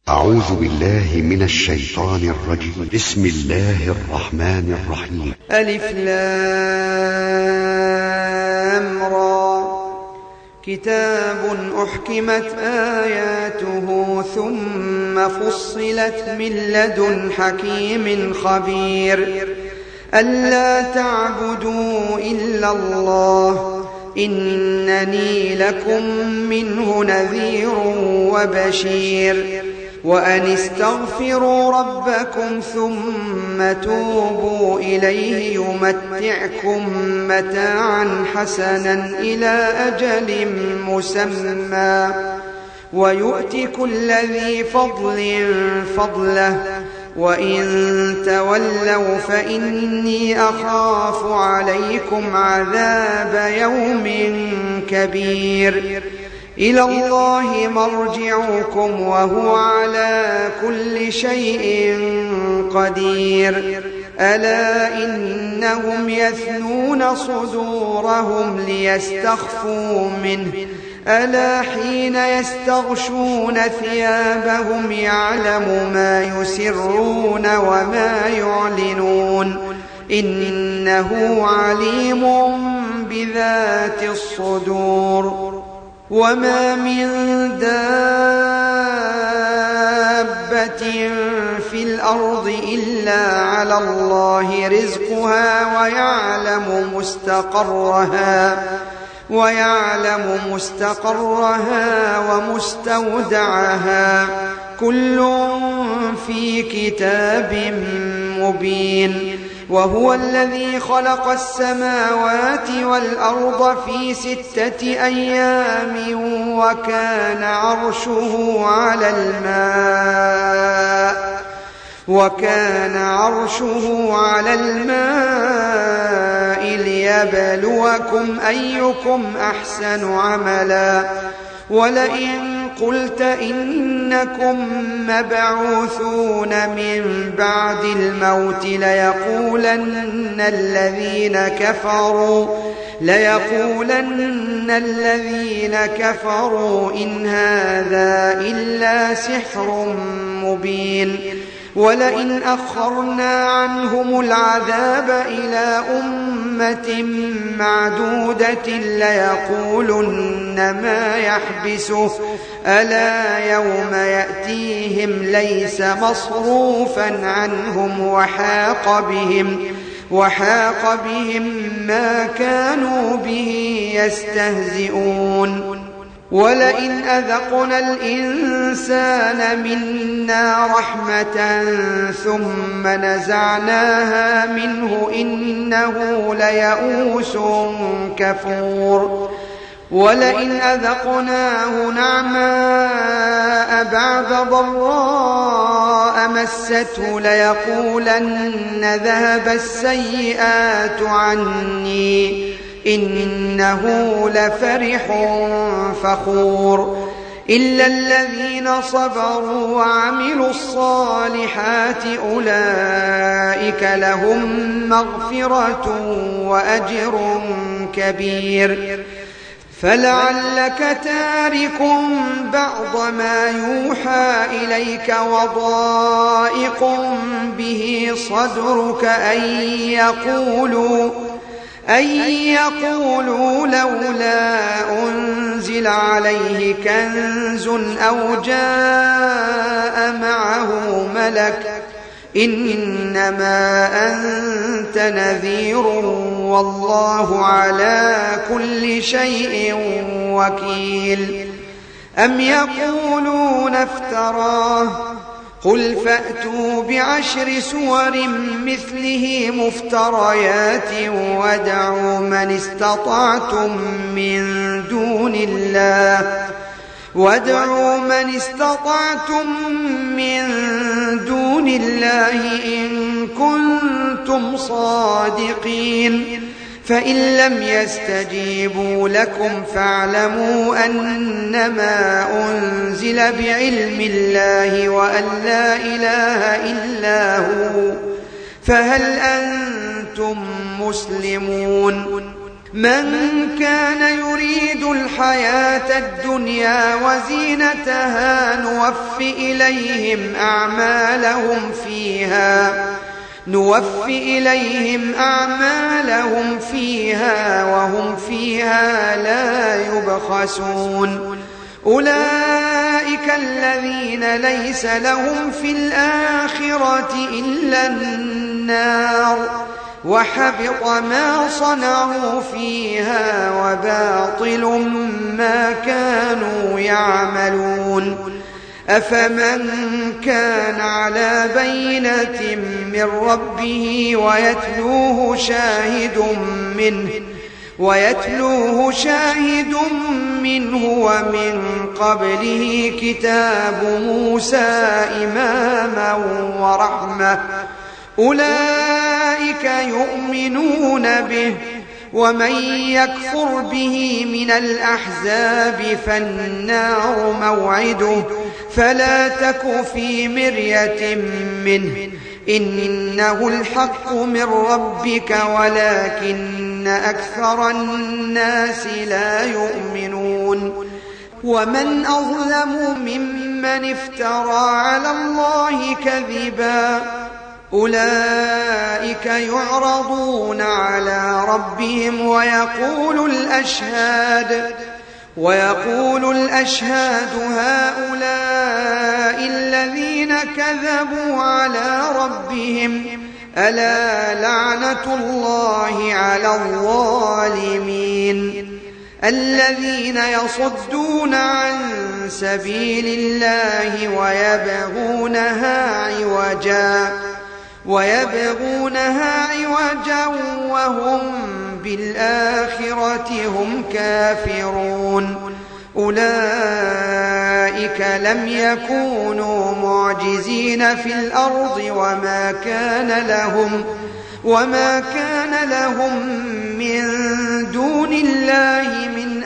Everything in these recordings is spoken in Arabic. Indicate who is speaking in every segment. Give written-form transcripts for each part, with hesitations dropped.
Speaker 1: أعوذ بالله من الشيطان الرجيم. بسم الله الرحمن الرحيم.
Speaker 2: ألف لام را كتاب أحكمت آياته ثم فصلت من لدن حكيم خبير ألا تعبدوا إلا الله إنني لكم منه نذير وبشير وأن استغفروا ربكم ثم توبوا إليه يمتعكم متاعا حسنا إلى أجل مسمى ويؤتي كل ذي فضل فضله وإن تولوا فإني أخاف عليكم عذاب يوم كبير إلى الله مرجعكم وهو على كل شيء قدير ألا إنهم يثنون صدورهم ليستخفوا منه ألا حين يستغشون ثيابهم يعلم ما يسرون وما يعلنون إنه عليم بذات الصدور وما من دابة في الأرض إلا على الله رزقها ويعلم مستقرها ومستودعها كل في كتاب مبين وهو الذي خلق السماوات والأرض في 6 أيام وكان عرشه على الماء ليبلوكم أيكم أحسن عملا ولئن قلت إنكم مبعوثون من بعد الموت ليقولن الذين كفروا إن هذا إلا سحر مبين ولئن أخرنا عنهم العذاب إلى أمة معدودة ليقولن ما يحبسه ألا يوم يأتيهم ليس مصروفا عنهم وحاق بهم ما كانوا به يستهزئون ولئن أذقنا الإنسان منا رحمة ثم نزعناها منه إنه ليئوس كفور ولئن أذقناه نعماء بعد ضراء مسته ليقولن ذهب السيئات عني إنه لفرح فخور إلا الذين صبروا وعملوا الصالحات أولئك لهم مغفرة وأجر كبير فلعلك تارك بعض ما يوحى إليك وضائق به صدرك أن يقولوا لولا أنزل عليه كنز أو جاء معه ملك إنما أنت نذير والله على كل شيء وكيل أم يقولون افتراه قل فأتوا بعشر سور مثله مفتريات وادعوا من استطعتم من دون الله إن كنتم صادقين فإن لم يستجيبوا لكم فاعلموا أنما أنزل بعلم الله وأن لا إله إلا هو فهل أنتم مسلمون من كان يريد الحياة الدنيا وزينتها نوفي إليهم أعمالهم فيها وهم فيها لا يبخسون أولئك الذين ليس لهم في الآخرة إلا النار وحبط ما صنعوا فيها وباطل ما كانوا يعملون أفمن كان على بينة من ربه ويتلوه شاهد منه ومن قبله كتاب موسى إماما ورحمة أولئك يؤمنون به ومن يكفر به من الأحزاب فالنار موعده فلا تك في مرية منه إنه الحق من ربك ولكن أكثر الناس لا يؤمنون ومن أظلم ممن افترى على الله كذبا أولئك يعرضون على ربهم ويقول الأشهاد هؤلاء الذين كذبوا على ربهم ألا لعنة الله على الظالمين الذين يصدون عن سبيل الله ويبغونها عوجا وهم بالآخرة هم كافرون أولئك لم يكونوا معجزين في الأرض وما كان لهم من دون الله من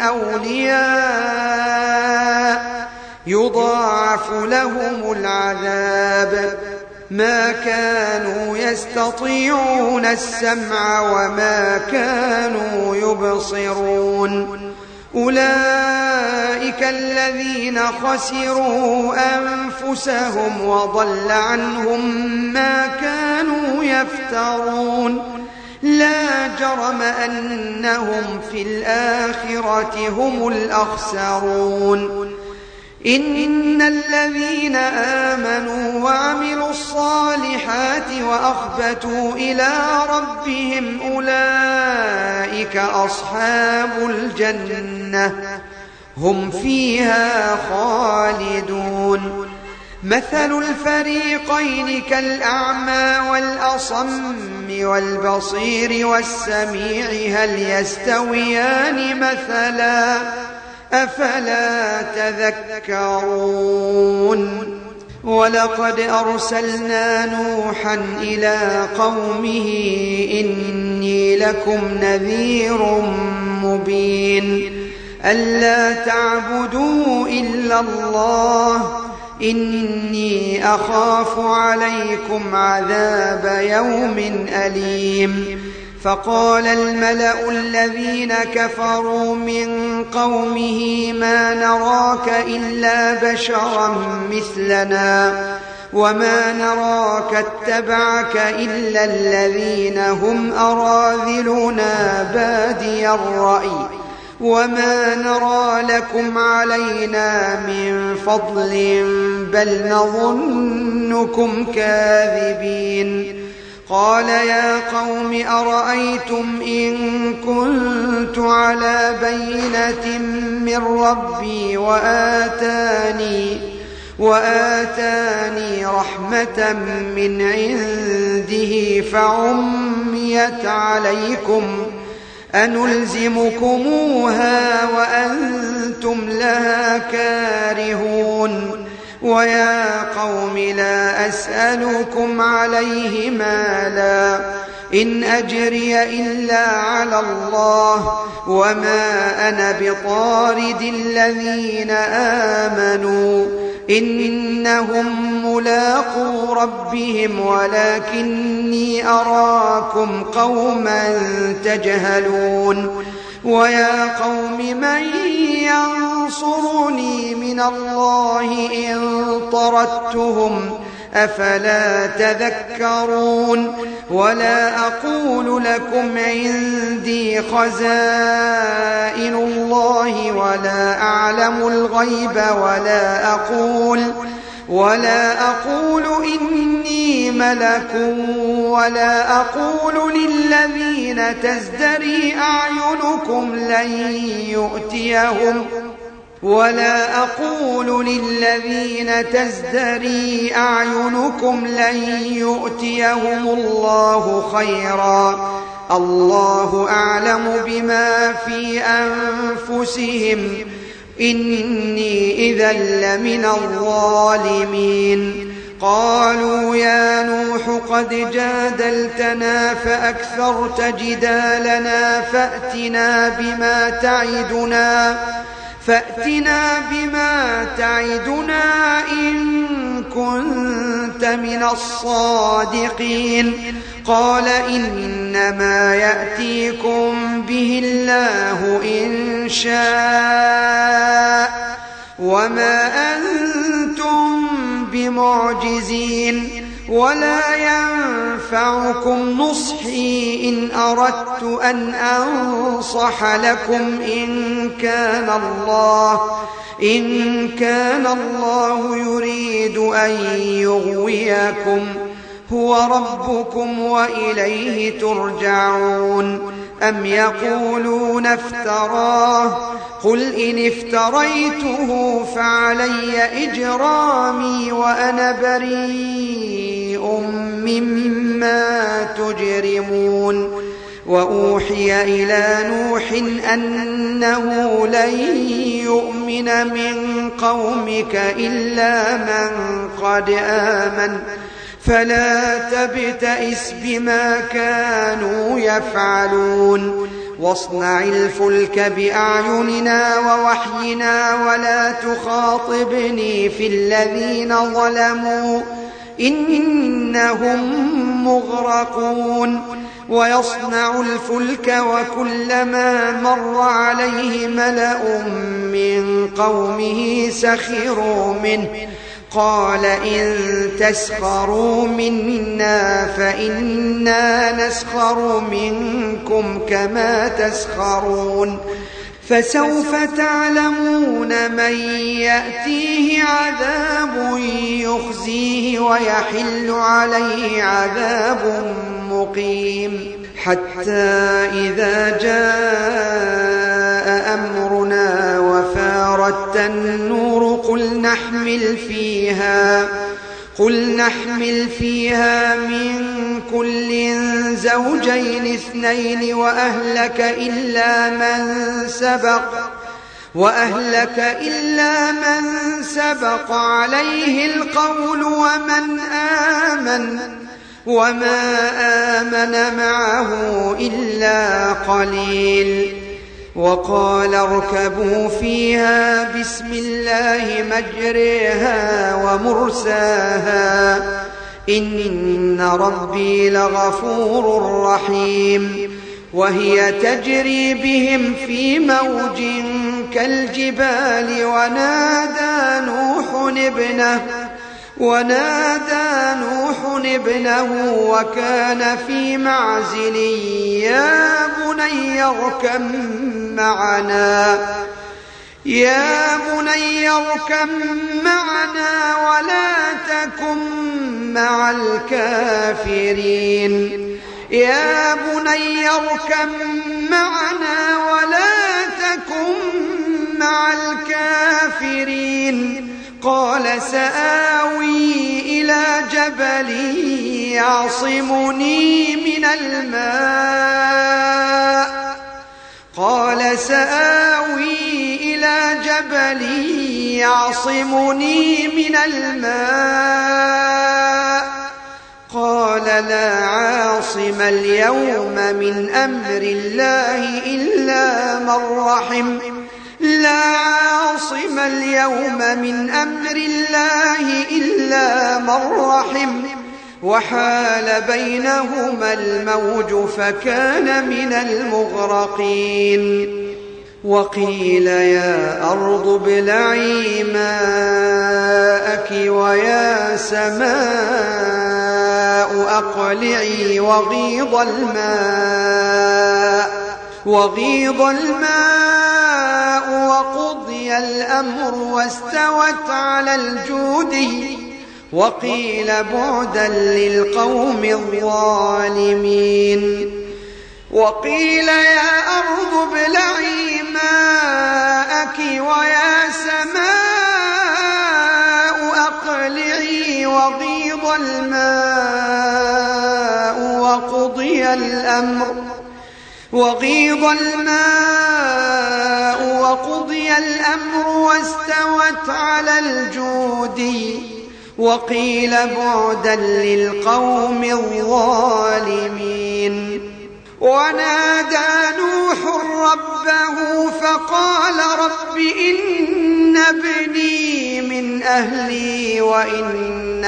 Speaker 2: أولياء يضاعف لهم العذاب ما كانوا يستطيعون السمع وما كانوا يبصرون أولئك الذين خسروا أنفسهم وضل عنهم ما كانوا يفترون لا جرم أنهم في الآخرة هم الأخسرون إن الذين آمنوا وعملوا الصالحات وأخبتوا إلى ربهم أولئك أصحاب الجنة هم فيها خالدون مثل الفريقين كالأعمى والأصم والبصير والسميع هل يستويان مثلا أفلا تذكرون ولقد أرسلنا نوحا إلى قومه إني لكم نذير مبين ألا تعبدوا إلا الله إني أخاف عليكم عذاب يوم أليم فقال الملأ الذين كفروا من قومه ما نراك إلا بشرا مثلنا وما نراك اتبعك إلا الذين هم أراذلنا بادي الرأي وما نرى لكم علينا من فضل بل نظنكم كاذبين قال يا قوم أرأيتم إن كنت على بينة من ربي وآتاني رحمة من عنده فعميت عليكم أنلزمكموها وأنتم لها كارهون ويا قوم لا أسألكم عليه مالا إن أجري إلا على الله وما أنا بطارد الذين آمنوا إنهم ملاقو ربهم ولكني أراكم قوما تجهلون ويا قوم من ينصرني من الله إن طردتهم أفلا تذكرون ولا أقول لكم عندي خزائن الله ولا أعلم الغيب ولا أقول إني ملك ولا أقول للذين تزدري أعينكم لن يؤتيهم الله خيرا الله أعلم بما في أنفسهم إني إذا لمن الظالمين قالوا يا نوح قد جادلتنا فأكثرت جدالنا فأتنا بما تعدنا إن كنت من الصادقين قال إنما يأتيكم به الله إن شاء وما أنتم بمعجزين ولا ينفعكم نصحي إن أردت أن أنصح لكم إن كان الله يريد أن يغويكم هو ربكم وإليه ترجعون أم يقولون افتراه قل إن افتريته فعلي إجرامي وأنا بريء مما تجرمون وأوحي إلى نوح أنه لن يؤمن من قومك إلا من قد آمن فلا تبتئس بما كانوا يفعلون واصنع الفلك بأعيننا ووحينا ولا تخاطبني في الذين ظلموا إنهم مغرقون ويصنع الفلك وكلما مر عليه ملأ من قومه سخروا منه قال إن تسخروا منا فإنا نسخر منكم كما تسخرون فسوف تعلمون من يأتيه عذاب يخزيه ويحل عليه عذاب مقيم حتى إذا جاء أمرنا وفارت النور قل نحمل فيها من كل زوجين اثنين وأهلك إلا من سبق عليه القول ومن آمن وما آمن معه إلا قليل وقال اركبوا فيها بسم الله مجريها ومرساها إن ربي لغفور رحيم وهي تجري بهم في موج كالجبال ونادى نوح ابنه وكان في معزل يا بني اركب معنا ولا تكن مع الكافرين قال سآوي إلى جبل يعصمني من الماء قال لا عاصم اليوم من أمر الله إلا من رحم وحال بينهما الموج فكان من المغرقين وقيل يا أرض ابلعي ماءك ويا سماء أقلعي وغيض الماء وقضي الأمر واستوت على الجودي وقيل بعدا للقوم الظالمين وقيل يا أرض ابلعي ماءك ويا سماء أقلعي وغيض الماء وقضي الأمر واستوت على الجودي وقيل بعدا للقوم الظالمين ونادى نوح ربه فقال رب إن ابني من أهلي وإن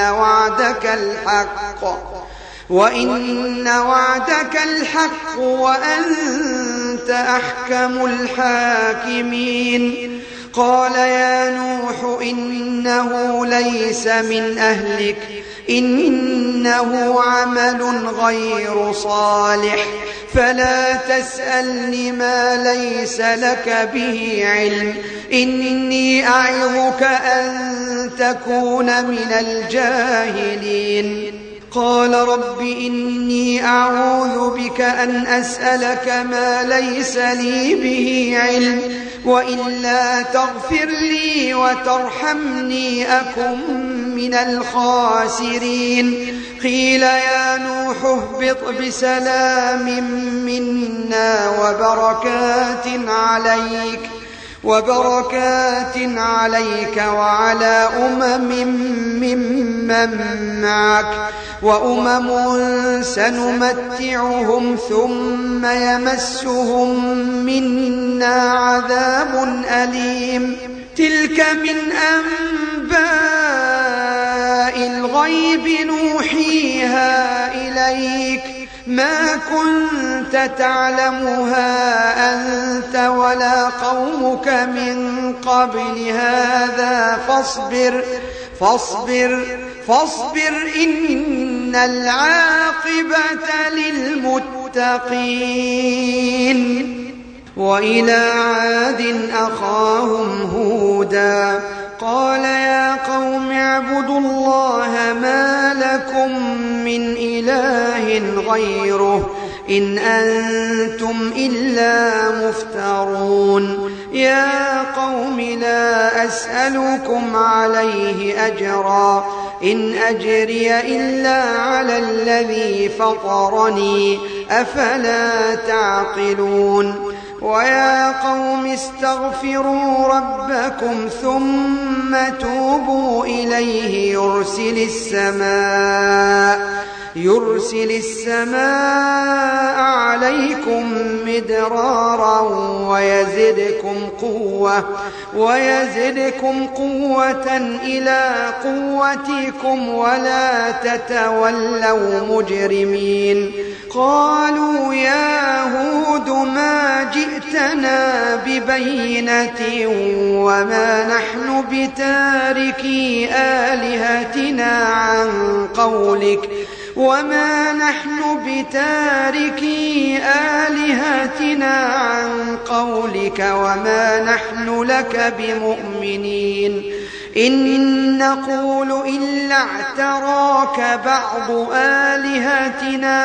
Speaker 2: وعدك الحق وأنت أحكم الحاكمين قال يا نوح إنه ليس من أهلك إنه عمل غير صالح فلا تسألني ما ليس لك به علم إني أعظك أن تكون من الجاهلين قال رب إني أعوذ بك أن أسألك ما ليس لي به علم وإلا تغفر لي وترحمني أكن من الخاسرين قيل يا نوح اهبط بسلام منا وبركات عليك وعلى ممن معك وأمم سنمتعهم ثم يمسهم منا عذاب أليم تلك من أنباء الغيب نوحيها إليك ما كنت تعلمها أنت ولا قومك من قبل هذا فاصبر إن العاقبة للمتقين وإلى عاد أخاهم هودا قال يا قوم اعبدوا الله ما لكم من إله غيره إن أنتم إلا مفترون يا قوم لا أسألكم عليه أجرا إن أجري إلا على الذي فطرني أفلا تعقلون ويا قوم استغفروا ربكم ثم توبوا إليه يرسل السماء عليكم مدرارا ويزدكم قوة إلى قوتكم ولا تتولوا مجرمين قالوا يا هود ما جئتنا ببينة وما نحن بتاركي آلهتنا عن قولك وما نحن لك بمؤمنين إن نقول إلا اعتراك بعض آلهتنا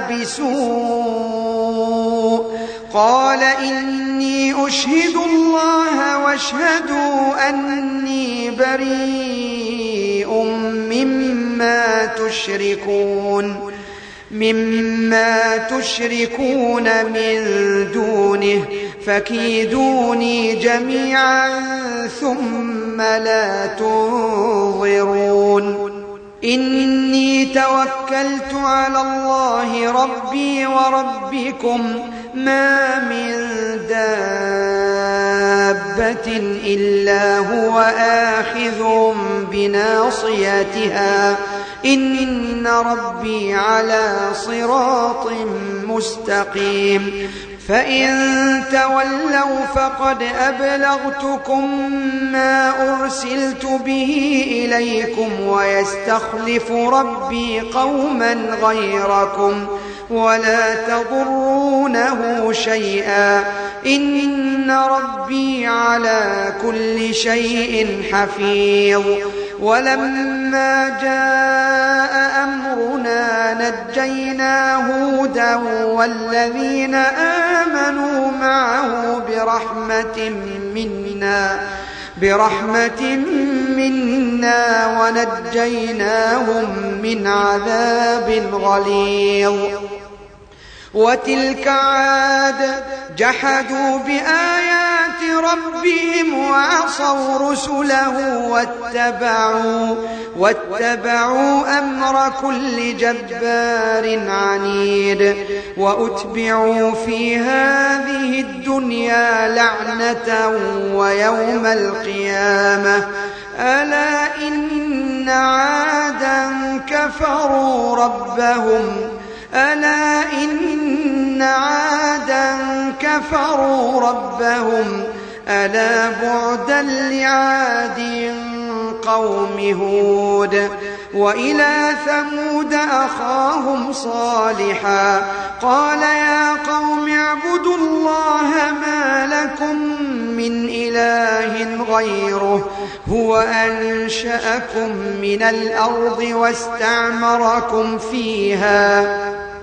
Speaker 2: بسوء قال إني أشهد الله واشهدوا أني بريء مما تشركون من دونه فكيدوني جميعا ثم لا تنظرون إني توكلت على الله ربي وربكم ما من دابة إلا هو آخذ بناصيتها إن ربي على صراط مستقيم فإن تولوا فقد أبلغتكم ما أرسلت به إليكم ويستخلف ربي قوما غيركم ولا تضرونه شيئا إن ربي على كل شيء حفيظ ولما جاء أمرنا نجينا هودا والذين آمنوا معه برحمة منا ونجيناهم من عذاب غليظ وتلك عاد جحدوا بآيات ربهم وعصوا رسله واتبعوا أمر كل جبار عنيد وأتبعوا في هذه الدنيا لعنة ويوم القيامة ألا إن عادا كفروا ربهم ألا بعدا لعاد قوم هود وإلى ثمود أخاهم صالحا قال يا قوم اعبدوا الله ما لكم من إله غيره هو أنشأكم من الأرض واستعمركم فيها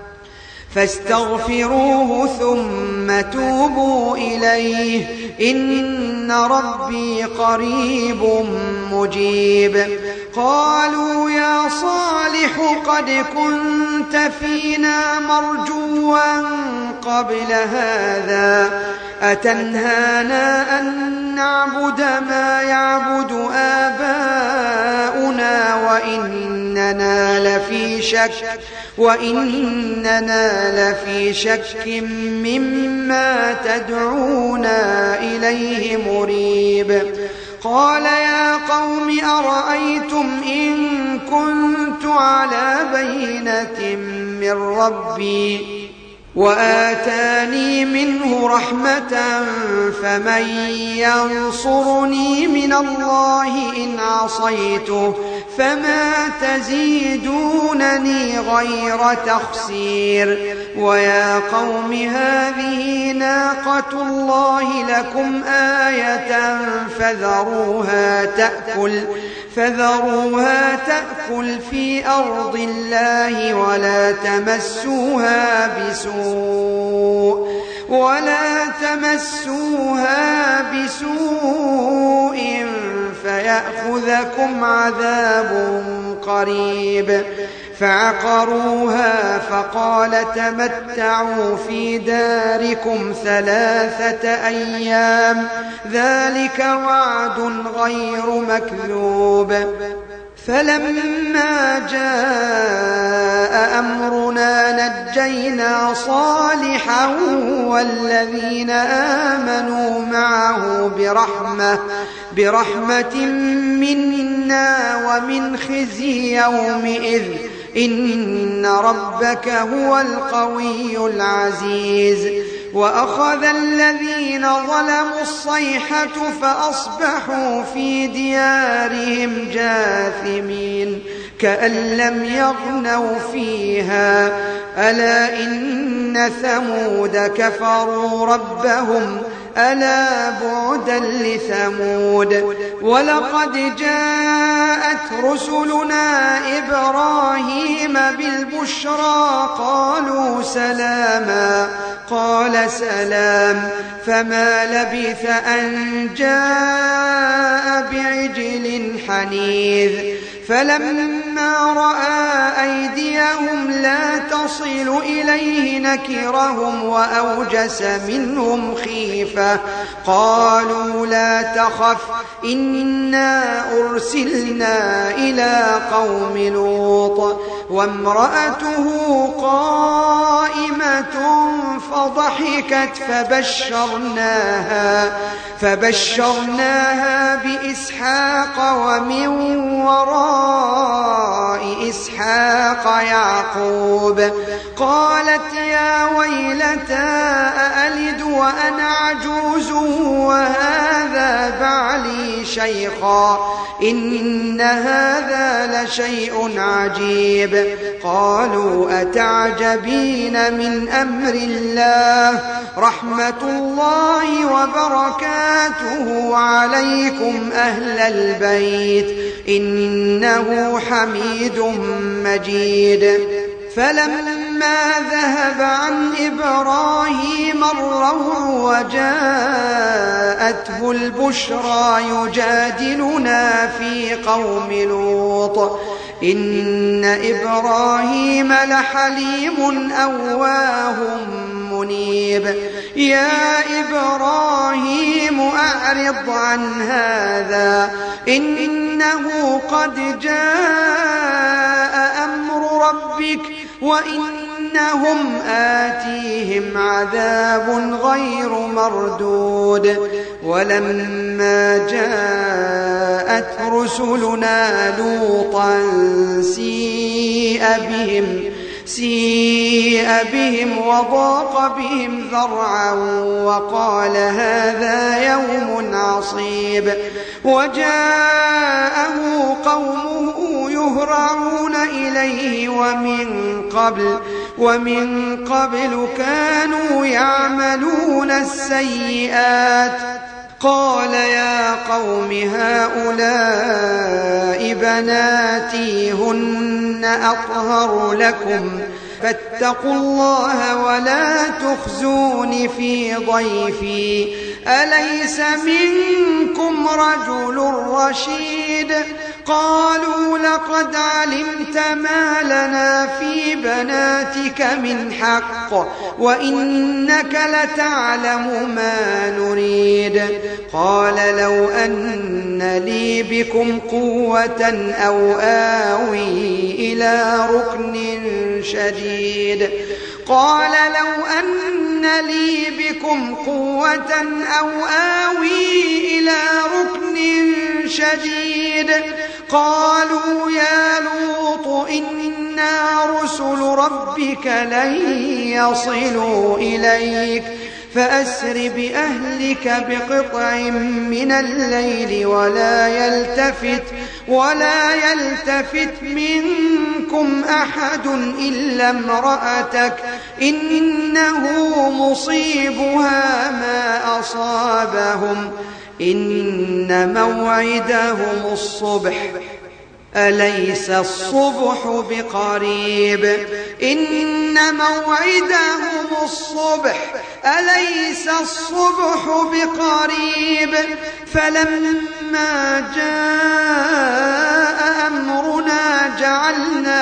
Speaker 2: فاستغفروه ثم توبوا إليه إن ربي قريب مجيب قالوا يا صالح قد كنت فينا مرجوا قبل هذا أتنهانا أن نعبد ما يعبد آباؤنا وإننا لفي شك مما تدعونا إليه مريب قال يا قوم أرأيتم إن كنت على بينة من ربي وآتاني منه رحمة فمن ينصرني من الله إن عصيته فما تزيدونني غير تخسير ويا قوم هذه ناقة الله لكم آية فذروها تأكل في أرض الله ولا تمسوها بسوء فيأخذكم عذاب قريب فعقروها فقال تمتعوا في داركم 3 أيام ذلك وعد غير مكذوب فلما جاء أمرنا نجينا صالحا والذين آمنوا معه برحمة منا ومن خزي يومئذ إن ربك هو القوي العزيز وأخذ الذين ظلموا الصيحة فأصبحوا في ديارهم جاثمين كأن لم يغنوا فيها ألا إن ثمود كفروا ربهم ألا بعدا لثمود ولقد جاءت رسلنا إبراهيم بالبشرى قالوا سلاما قال سلام فما لبث أن جاء بعجل حنيذ فلما رأى أيديهم لا تصل إليه نكرهم وأوجس منهم خيفة قالوا لا تخف إنا أرسلنا إلى قوم لوط وامرأته قائمة فضحكت فبشرناها بإسحاق ومن وراء إسحاق يعقوب. قالت يا ويلتى أألد وأنا عجوز وهذا بعلي شيخا إن هذا لشيء عجيب. قالوا أتعجبين من أمر الله رحمة الله وبركاته عليكم أهل البيت إنه حميد مجيد. فلما ذهب عن إبراهيم الروع وجاءته البشرى يجادلنا في قوم لوط إن إبراهيم لحليم أواه منيب. يا إبراهيم أعرض عن هذا إنه قد جاء أمر ربك وإنهم آتيهم عذاب غير مردود. ولما جاءت رسلنا لوطا سيء بهم وضاق بهم ذرعا وقال هذا يوم عصيب. وجاءه قومه يهرعون إليه ومن قبل كانوا يعملون السيئات. قال يا قوم هؤلاء بناتي هن أطهر لكم فاتقوا الله ولا تخزون في ضيفي أليس منكم رجل رشيد. قالوا لقد علمت ما لنا في بناتك من حق وإنك لتعلم ما نريد. قال لو أن لي بكم قوة أو آوي إلى ركن شديد. قال لو أن لي بكم قوة أو آوي إلى ركن شديد. قالوا يا لوط إنا رسل ربك لن يصلوا إليك فأسر بأهلك بقطع من الليل ولا يلتفت منكم أحد إلا امرأتك إنه مصيبها ما أصابهم إن موعدهم الصبح أليس الصبح بقريب. إن موعدهم الصبح أليس الصبح بقريب. فلما جاء أمرنا جعلنا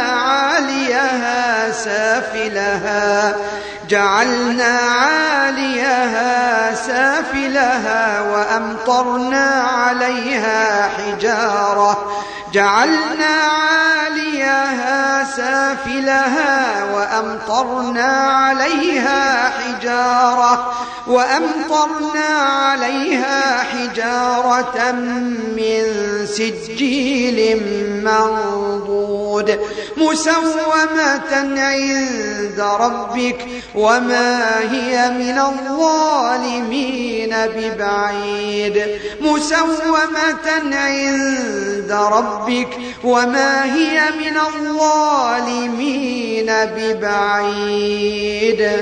Speaker 2: عاليها سافلها وأمطرنا عليها حجارة من سجيل منضود مسومة عند ربك وما هي من الظالمين ببعيد. مسومة عند ربك وما هي من الظالمين ببعيد.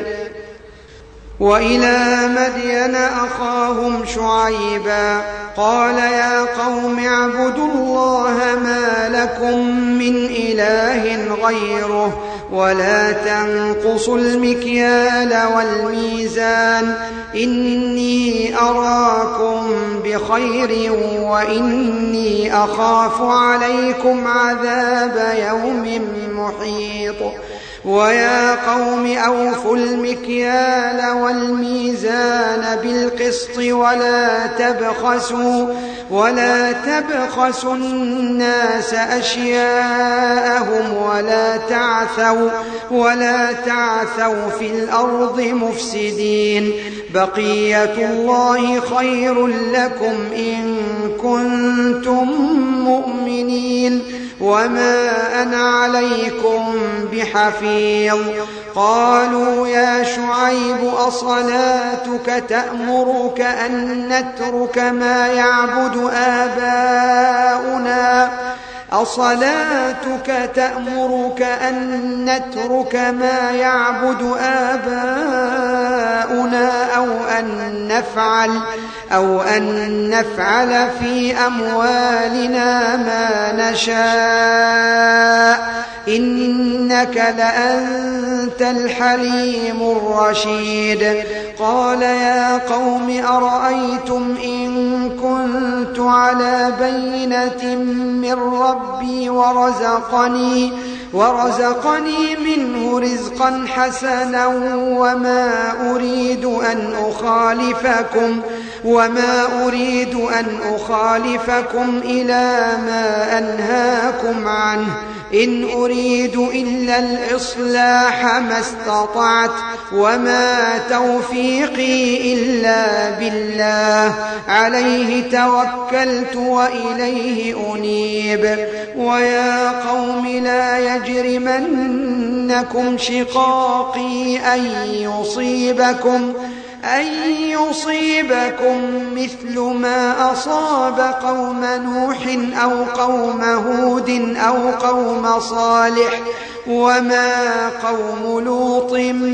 Speaker 2: وإلى مدين أخاهم شعيبا قال يا قوم اعبدوا الله ما لكم من إله غيره ولا تنقصوا المكيال والميزان إني أراكم بخير وإني أخاف عليكم عذاب يوم محيط. ويا قوم أوفوا المكيال والميزان بالقسط ولا تبخسوا الناس أشياءهم ولا تعثوا في الأرض مفسدين. بقية الله خير لكم إن كنتم مؤمنين. وما أنا عليكم بحفيظ. قالوا يا شعيب أصلاتك تأمرك أن نترك ما يعبد آباؤنا أصلاتك تأمرك أن نترك ما يعبد آباؤنا أو أن نفعل في أموالنا ما نشاء إنك لأنت الحليم الرشيد. قال يا قوم أرأيتم إن كنت على بينة من ربي ورزقني منه رزقا حسنا وما أريد أن أخالفكم إلى ما أنهاكم عنه إن أريد إلا الإصلاح ما استطعت وما توفيقي إلا بالله عليه توكلت وإليه أنيب. ويا قوم لا يجرمنكم شقاقي أن يصيبكم مثل ما أصاب قوم نوح أو قوم هود أو قوم صالح وما قوم لوط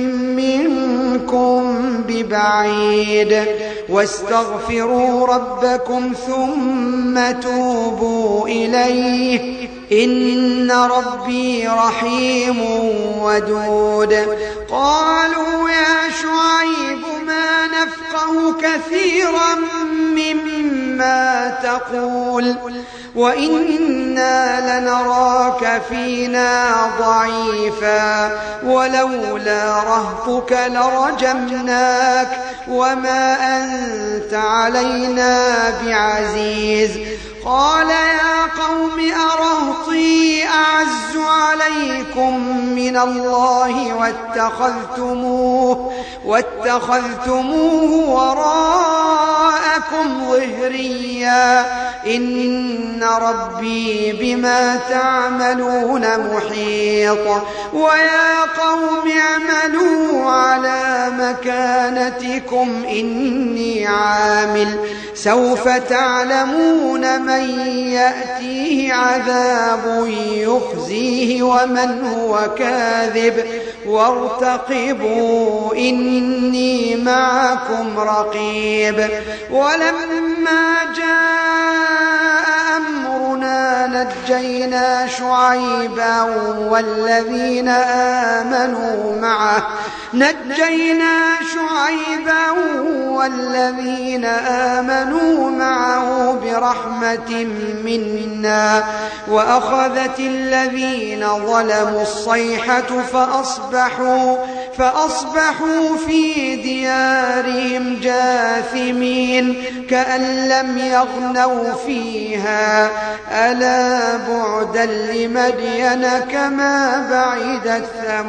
Speaker 2: منكم ببعيد. واستغفروا ربكم ثم توبوا إليه إن ربي رحيم ودود. قالوا يا شعيب ما نفقه كثيرا مما تقول وإنا لنراك فينا ضعيفا ولولا رهطك لرجمناك وما أنت علينا بعزيز. قال يا قوم أرهطي أعز عليكم من الله واتخذتموه وراءكم ظهريا إن ربي بما تعملون محيط. ويا قوم اعملوا على مكانتكم إني عامل سوف تعلمون من يأتيه عذاب يخزيه ومن هو كاذب وارتقبوا إني معكم رقيب. ولما جاء أمرنا نجينا شعيبا والذين آمنوا معه برحمة منا وأخذت الذين ظلموا الصيحة فأصبحوا في ديارهم جاثمين كأن لم يغنوا فيها ألا بعدا لمدين كما بعدت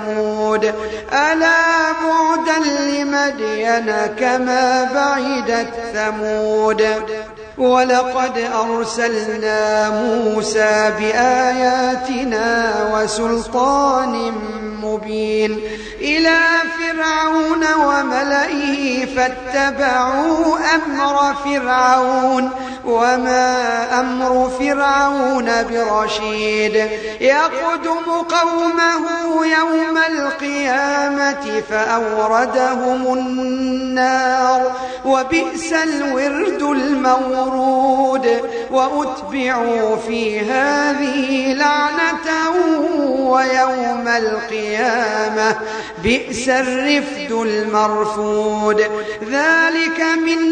Speaker 2: ثمود. ولقد أرسلنا موسى بآياتنا وسلطان مبين إلى فرعون وملئه فاتبعوا أمر فرعون وما أمر فرعون برشيد. يقدم قومه يوم القيامة فأوردهم النار وبئس الورد المورود. وأتبعوا في هذه لعنة ويوم القيامة بئس الرفد المرفود. ذلك من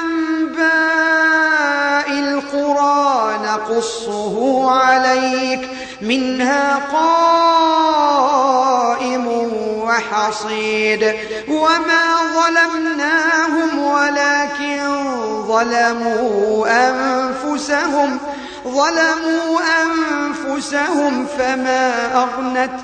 Speaker 2: أنباء القرى نقصه عليك منها قائم وحصيد. وما ظلمناهم ولكن ظلموا أنفسهم فما أغنت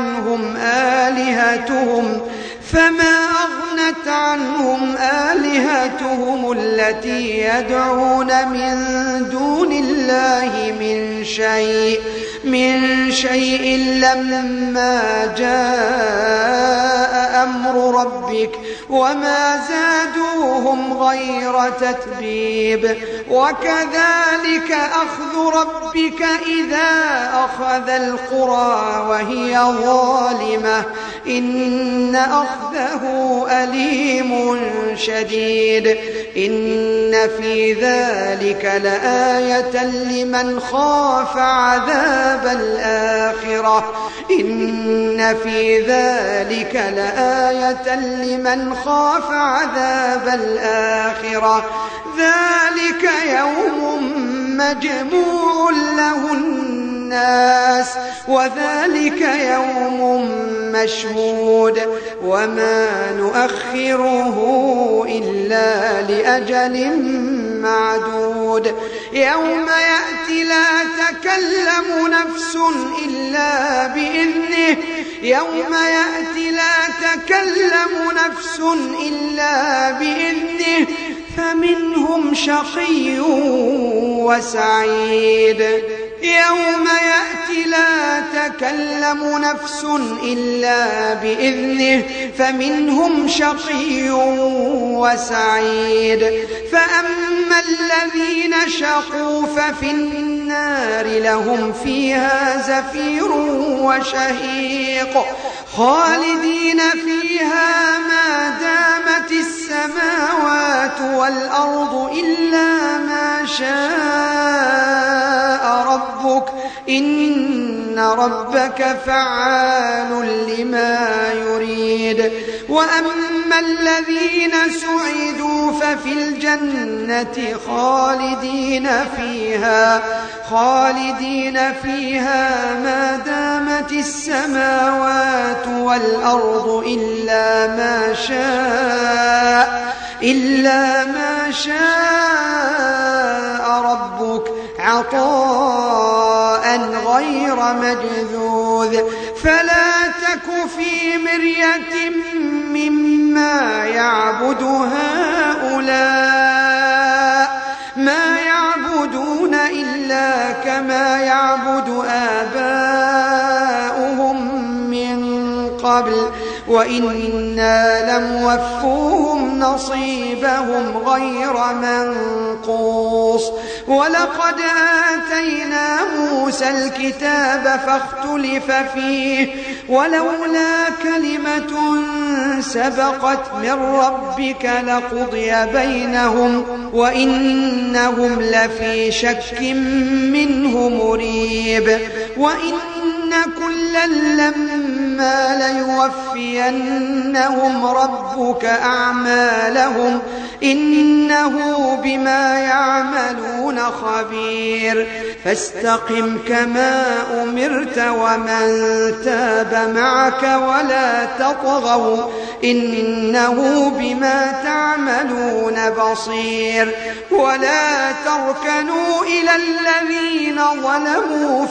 Speaker 2: عنهم آلهتهم التي يدعون من دون الله من شيء من شيء لما جاء أمر ربك وما زادوهم غير تتبيب وكذلك أخذ ربك إذا أخذ القرى وهي ظالمة إن أخذه أليم شديد إن في ذلك لآية لمن خاف عذاب الآخرة إن في ذلك لآية لمن خاف عذاب الآخرة ذلك يوم مجموع له الناس وذلك يوم مشهود وما نؤخره إلا لأجل معدود يوم يأتي لا تكلم نفس إلا بإذنه يوم يأتي لا تكلم نفس إلا بإذنه فمنهم شقي وسعيد يوم يأتي لا تكلم نفس إلا بإذنه فمنهم شقي وسعيد فأما الذين شقوا ففي النار لهم فيها زفير وشهيق خالدين فيها ما دامت السماوات والأرض إلا ما شاء ربك إن ربك فعال لما يريد وأما الذين سعدوا ففي الجنة خالدين فيها ما دامت السماوات والأرض إلا ما شاء ربك عطاء غير مجذوذ فلا تك في مرية مما يعبد هؤلاء ما يعبدون إلا كما يعبد آباؤهم من قبل وإنا لموفوهم نصيبهم غير منقوص ولقد آتينا موسى الكتاب فاختلف فيه ولولا كلمة سبقت من ربك لقضي بينهم وإنهم لفي شك منه مريب وإن كلا لما ليوفينهم ربك أعمالهم إنه بما يعملون خبير فاستقم كما أمرت ومن تاب معك ولا تطغوا إنه بما تعملون بصير ولا تركنوا إلى الذين ظلموا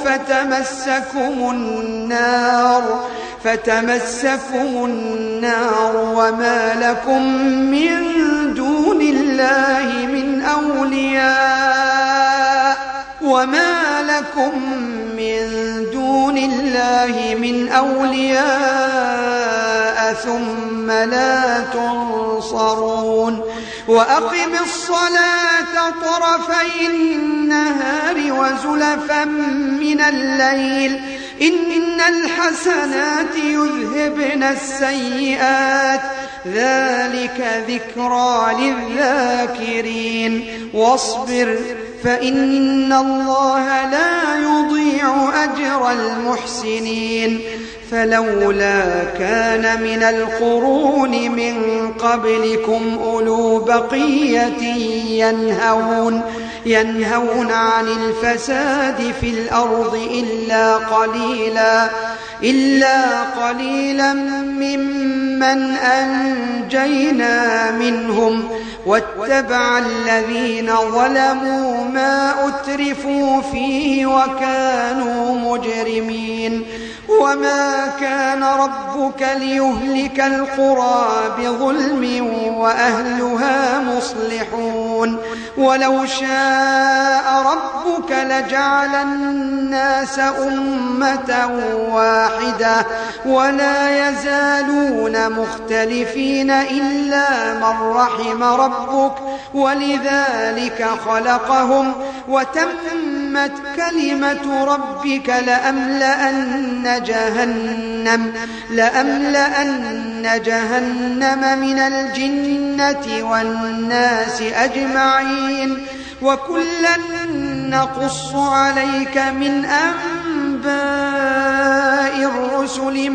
Speaker 2: فتمسكم النار وما لكم من دون الله من أولياء ثم لا تنصرون وأقم الصلاة طرفي النهار وزلفا من الليل إن الحسنات يذهبن السيئات ذلك ذكرى للذاكرين واصبر فإن الله لا يضيع أجر المحسنين فلولا كان من القرون من قبلكم أولو بقية ينهون عن الفساد في الأرض إلا قليلا ممن أنجينا منهم واتبع الذين ظلموا ما أترفوا فيه وكانوا مجرمين وما كان ربك ليهلك القرى بظلم وأهلها مصلحون ولو شاء ربك لجعل الناس أمة واحدة ولا يزالون مختلفين إلا من رحم ربك ولذلك خلقهم وتمت كلمة ربك لأملأن جهنم من الجنة والناس أجمعين وكلا نقص عليك من أنباء الرسل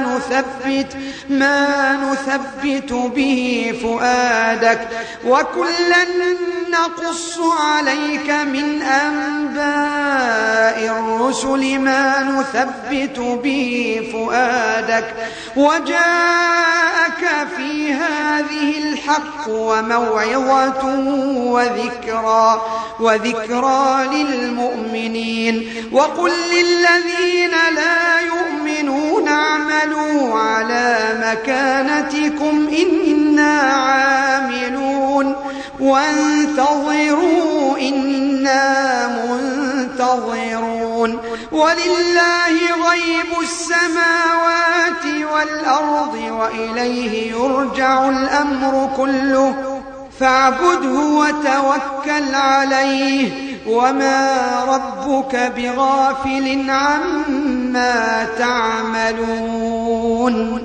Speaker 2: ما نثبت به فؤادك وكلا نقص عليك من أنباء الرسل ما نثبت به فؤادك وجاءك في هذه الحق وموعظة وذكرى للمؤمنين وقل للذين لا يؤمنون اعملوا على مكانتكم إنا عاملون وانتظروا إنا منتظرون ولله غيب السماوات والأرض وإليه يرجع الأمر كله فاعبده وتوكل عليه وما ربك بغافل عما تعملون